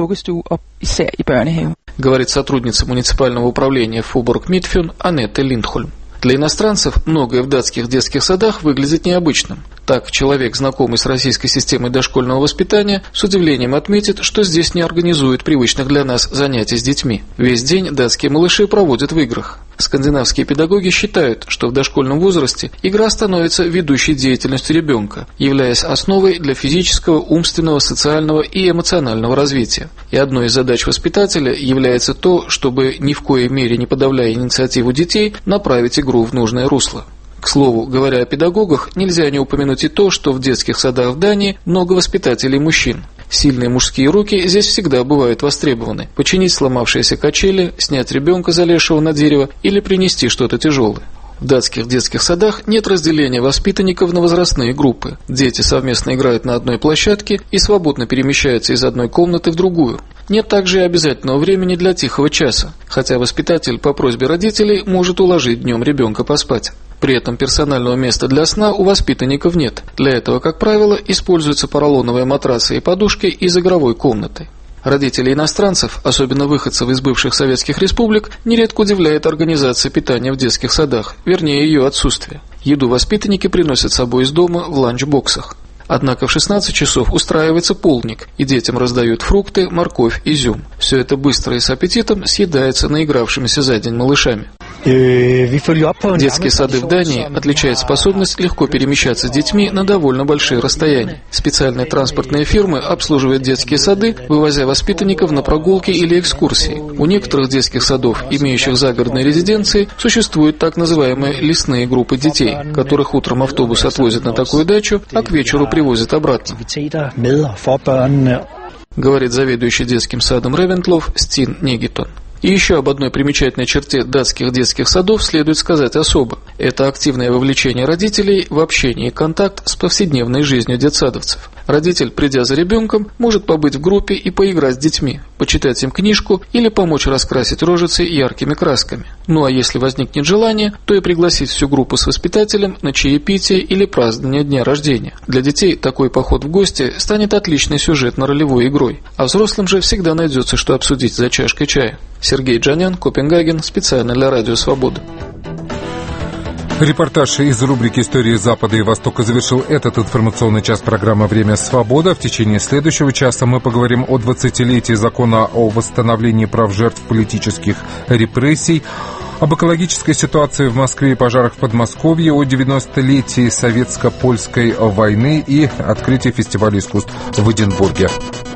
Говорит сотрудница муниципального управления Фуборг Мидфюн Анетте Линдхольм. Для иностранцев многое в датских детских садах выглядит необычным. Так, человек, знакомый с российской системой дошкольного воспитания, с удивлением отметит, что здесь не организуют привычных для нас занятий с детьми. Весь день датские малыши проводят в играх. Скандинавские педагоги считают, что в дошкольном возрасте игра становится ведущей деятельностью ребенка, являясь основой для физического, умственного, социального и эмоционального развития. И одной из задач воспитателя является то, чтобы ни в коей мере не подавляя инициативу детей, направить игру в нужное русло. К слову, говоря о педагогах, нельзя не упомянуть и то, что в детских садах в Дании много воспитателей мужчин. Сильные мужские руки здесь всегда бывают востребованы. Починить сломавшиеся качели, снять ребенка, залезшего на дерево, или принести что-то тяжелое. В датских детских садах нет разделения воспитанников на возрастные группы. Дети совместно играют на одной площадке и свободно перемещаются из одной комнаты в другую. Нет также и обязательного времени для тихого часа, хотя воспитатель по просьбе родителей может уложить днем ребенка поспать. При этом персонального места для сна у воспитанников нет. Для этого, как правило, используются поролоновые матрасы и подушки из игровой комнаты. Родители иностранцев, особенно выходцев из бывших советских республик, нередко удивляет организация питания в детских садах, вернее ее отсутствие. Еду воспитанники приносят с собой из дома в ланчбоксах. Однако в шестнадцать часов устраивается полдник, и детям раздают фрукты, морковь, изюм. Все это быстро и с аппетитом съедается наигравшимися за день малышами. Детские сады в Дании отличают способность легко перемещаться с детьми на довольно большие расстояния. Специальные транспортные фирмы обслуживают детские сады, вывозя воспитанников на прогулки или экскурсии. У некоторых детских садов, имеющих загородные резиденции, существуют так называемые лесные группы детей, которых утром автобус отвозит на такую дачу, а к вечеру привозят обратно. Говорит заведующий детским садом Ревентлов Стин Негитон. И еще об одной примечательной черте датских детских садов следует сказать особо. Это активное вовлечение родителей в общение и контакт с повседневной жизнью детсадовцев. Родитель, придя за ребенком, может побыть в группе и поиграть с детьми, почитать им книжку или помочь раскрасить рожицы яркими красками. Ну а если возникнет желание, то и пригласить всю группу с воспитателем на чаепитие или празднование дня рождения. Для детей такой поход в гости станет отличной сюжетно-ролевой игрой, а взрослым же всегда найдется, что обсудить за чашкой чая. Сергей Джанян, Копенгаген, специально для Радио Свобода. Репортаж из рубрики «Истории Запада и Востока» завершил этот информационный час программы «Время Свобода». В течение следующего часа мы поговорим о двадцатилетии закона о восстановлении прав жертв политических репрессий, об экологической ситуации в Москве и пожарах в Подмосковье, о девяностолетии советско-польской войны и открытии фестиваля искусств в Эдинбурге.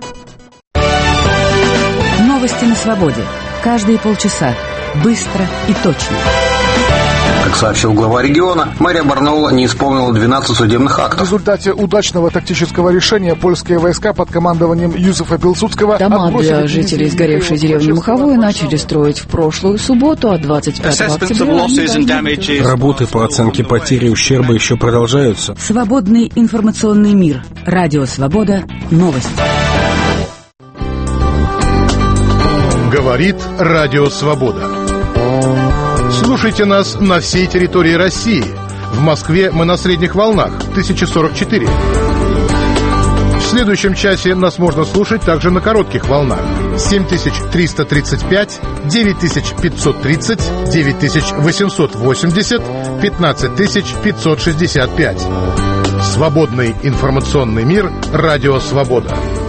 Новости на свободе. Каждые полчаса. Быстро и точно. Как сообщил глава региона, мэрия Барнаула не исполнила двенадцать судебных актов. В результате удачного тактического решения польские войска под командованием Юзефа Пилсудского дома для жителей сгоревшей деревни Маховой начали строить в прошлую субботу, а двадцать пятого октября... Работы по оценке потери и ущерба еще продолжаются. Свободный информационный мир. Радио Свобода. Новости. Говорит Радио Свобода. Слушайте нас на всей территории России. В Москве мы на средних волнах тысяча сорок четыре. В следующем часе нас можно слушать также на коротких волнах семь тысяч триста тридцать пять, девять тысяч пятьсот тридцать, девять тысяч восемьсот восемьдесят, пятнадцать тысяч пятьсот шестьдесят пять. Свободный информационный мир. Радио Свобода.